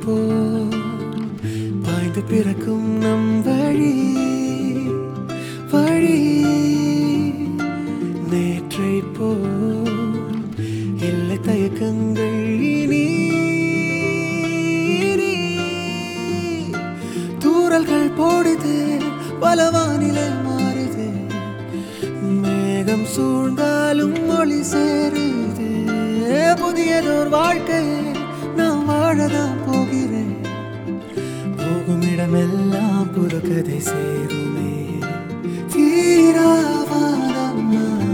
போல் பாய்ந்து பிறக்கும் நம் வழி வழி நேற்றை போல் இல்லை தயக்கங்கள் இனி தூறல்கள் போடுது பலவானிலை மாறுது மேகம் சூழ்ந்தாலும் மொழி சேருது புதியதோர் வாழ்க்கை நான் வாழதான் போகிறேன் போகும் இடமெல்லாம் புது கதை சேருமே தீராவாதம்